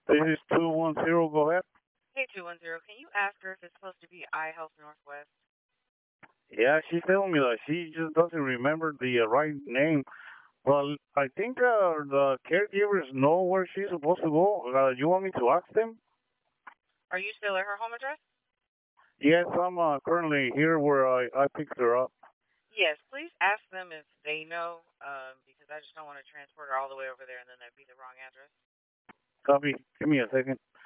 This is 210. Go ahead. Hey, 210, can you ask her if it's supposed to be iHealth Northwest? Yeah, she's telling me that she just doesn't remember the right name. Well, I think the caregivers know where she's supposed to go. You want me to ask them? Are you still at her home address? Yes, I'm currently here where I picked her up. Yes, please ask them if they know, because I just don't want to transport her all the way over there and then that'd be the wrong address. Copy. Give me a second.